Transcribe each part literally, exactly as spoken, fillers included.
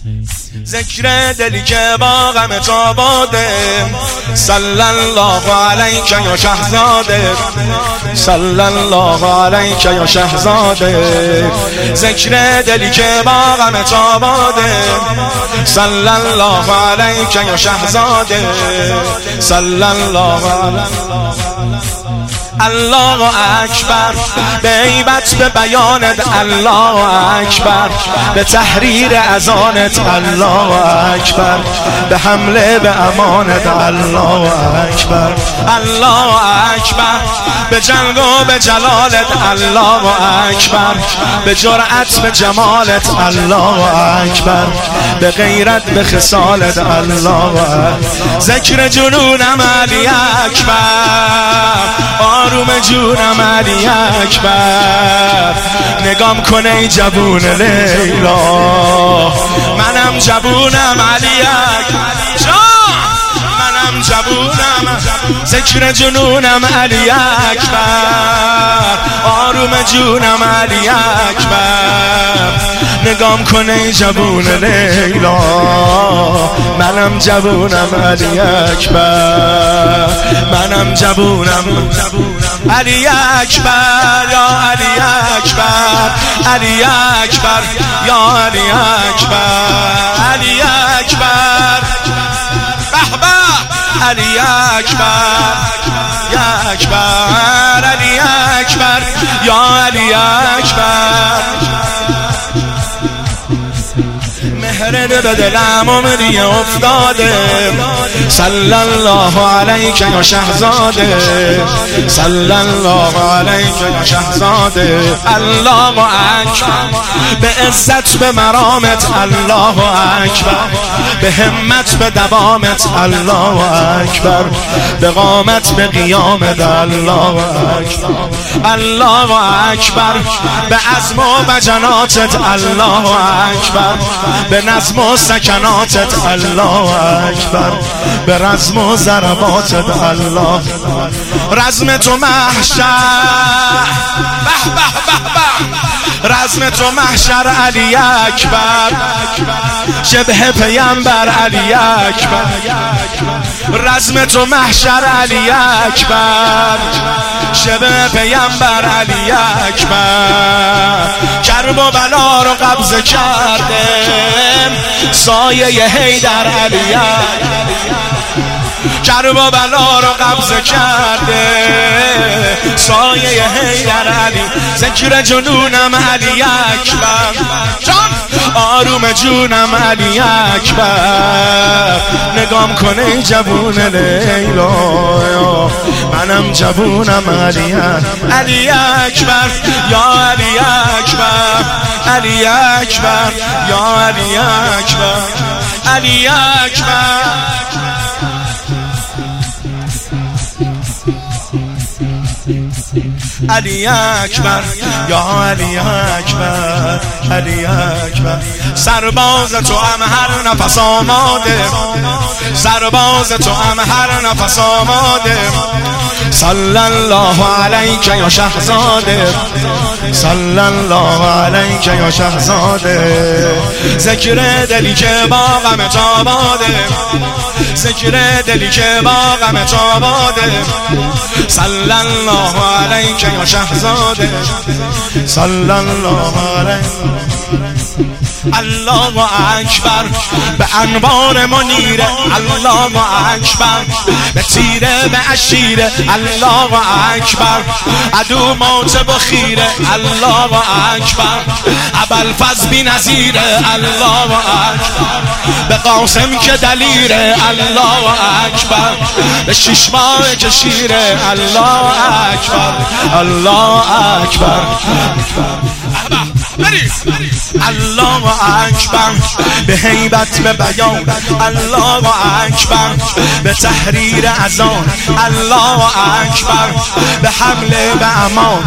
ذکر دلی که با غم تو باده، صلی الله علیک یا شهزاده، صلی الله علیک یا شهزاده. ذکر دلی که با غم تو باده، صلی الله علیک یا شهزاده، صلی الله علیک. الله اکبر به عیبت به بیانت، الله اکبر به تحریر اذانت، الله اکبر به حمله به امانت، الله اکبر، الله اکبر به جنگ و به جلالت، الله اکبر به جرأت به جمالت، الله اکبر به غیرت به خصالت، الله اکبر. ذکر جنونم علی اکبر، آروم جونم علی اکبر، نگام کنه ای جوون لیلا، منم جوونم علی اکبر، منم جوونم. ذکر جنونم علی اکبر، آروم جونم علی اکبر، نگام کنه ای جوون لیلا، منم جوونم علی اکبر، منم جوونم علی اکبر، یا علی اکبر، علی اکبر، یا علی اکبر، علی اکبر، به به علی اکبر، یا اکبر، علی اکبر، یا علی اکبر. مهر به دلم عمری افتاده، صلی الله علیک یا شهزاده، صلی الله علیک یا شهزاده. الله اکبر به عزت به مرامت، الله اکبر به همت به دوامت، الله اکبر به قامت به قیامت، الله اکبر، الله اکبر به عزم و بجناتت، الله اکبر به نظم و سکناتت، الله اکبر به رزم و ضرباتت، الله. رزم تو محشر، به به به به، رزم تو محشر علی اکبر، شبه پیامبر علی اکبر، رزم تو محشر علی اکبر، شبه پیامبر علی اکبر. کرب و بلا رو قبضه کردم، سایه حیدر علی اکبر، کرب و بلا رو قبضه کرده، سایه حیدر علی. ذکر جنونم علی اکبر، جان آروم جونم علی اکبر، نگام کنه جوون لیلا، منم جوونم علی اکبر، علی اکبر، یا علی اکبر، علی اکبر، یا علی اکبر، علی اکبر. علی اکبر، یا علی اکبر، علی اکبر. سرباز تو هم هر نفس آماده، سرباز تو هم هر نفس آماده، صلی الله علیک یا شهزاده، صلی الله علیک یا شهزاده. ذکر دلی که با غم تو باده، ذکر دلی که با غم تو باده، صلی الله علیک یا شهزاده، صلی الله علیک. الله اکبر به انوار منیره، الله اکبر به تیره به اشیره، الله اکبر عدو موت بخیره، الله اکبر ابوالفضل بی نظیره، الله اکبر به قاسم که دلیره، الله اکبر به شش ماه که شیره، الله اکبر، الله اکبر. الله اکبر به هیبت به بیان، الله اکبر به تحریر اذان، الله اکبر به حمله به امان،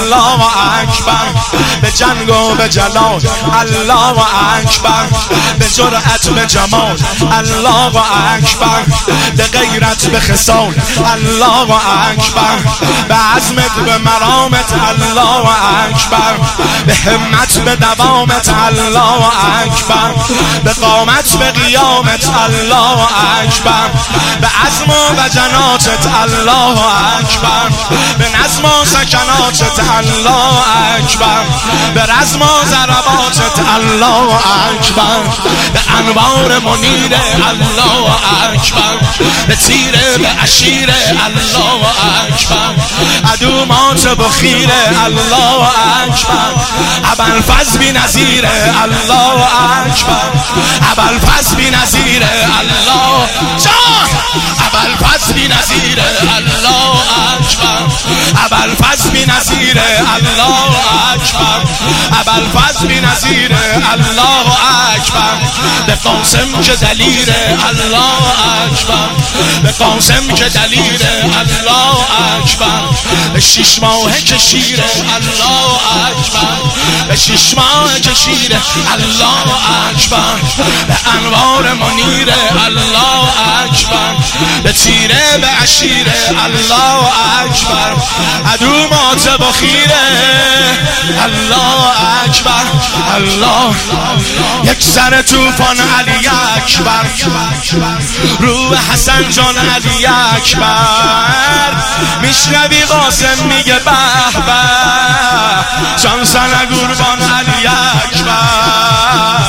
الله اکبر به جنگ و به جلال، الله اکبر به جرأت به جمال الله اکبر، به غیرت به خصال الله اکبر، به عزمت به مرامت الله اکبر، به همت به دوامت الله اکبر، به قامت به قیامت الله اکبر، به عزم و جناتت الله اکبر، به نظم و سکناتت الله اکبر، به رزم و ضرباتت الله اکبر، به انوار منیر الله اکبر، به تیره به اشیره الله اکبر، عدو مات بخیره الله اکبر، ابوالفضل بی نظیره الله اکبر، ابوالفضل بی نظیره الله جان، ابوالفضل بی نظیره الله اکبر، ابوالفضل بی نظیره الله اکبر، ابوالفضل بی نظیره الله اکبر، به قاسم که دلیره الله اکبر، به قاسم که دلیره الله اکبر، به شش ماه که شیره الله اکبر، به شش ماه که شیره الله اکبر، به انوار منیره الله اکبر، به تیره به اشیره الله اکبر، عدو مات بخیره الله اکبر الله. یک سر توفان علی اکبر، روح حسن جان علی اکبر، میشنوی قاسم میگه به به، جان سن قربان علی اکبر،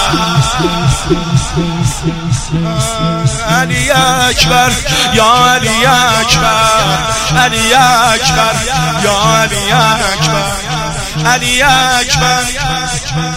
علی اکبر یا علی اکبر، علی اکبر یا علی اکبر، علی اکبر.